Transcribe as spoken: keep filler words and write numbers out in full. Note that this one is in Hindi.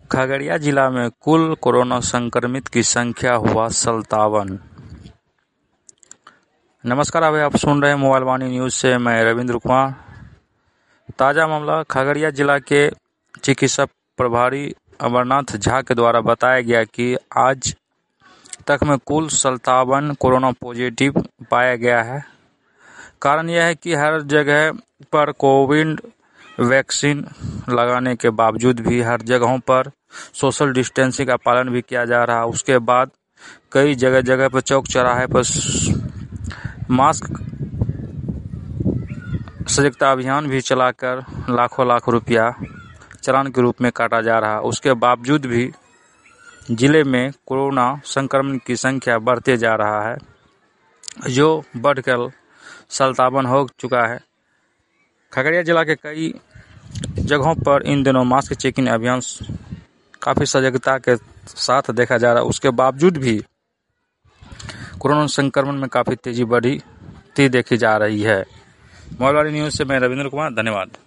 खगड़िया जिला में कुल कोरोना संक्रमित की संख्या हुआ सत्तावन। नमस्कार, अभी आप सुन रहे हैं मोबाइल वाणी न्यूज से, मैं रविंद्र कुमार। ताज़ा मामला खगड़िया जिला के चिकित्सा प्रभारी अमरनाथ झा के द्वारा बताया गया कि आज तक में कुल सत्तावन कोरोना पॉजिटिव पाया गया है। कारण यह है कि हर जगह पर कोविड वैक्सीन लगाने के बावजूद भी हर जगहों पर सोशल डिस्टेंसिंग का पालन भी किया जा रहा है। उसके बाद कई जगह जगह पर चौक चौराहे पर मास्क सजगता अभियान भी चलाकर लाखों लाख रुपया चालान के रूप में काटा जा रहा है। उसके बावजूद भी जिले में कोरोना संक्रमण की संख्या बढ़ते जा रहा है, जो बढ़कर सत्तावन हो चुका है। खगड़िया जिला के कई जगहों पर इन दिनों मास्क चेकिंग अभियान काफ़ी सजगता के साथ देखा जा रहा है। उसके बावजूद भी कोरोना संक्रमण में काफ़ी तेजी बढ़ी देखी जा रही है। मोबाइल वाणी न्यूज़ से मैं रविंद्र कुमार, धन्यवाद।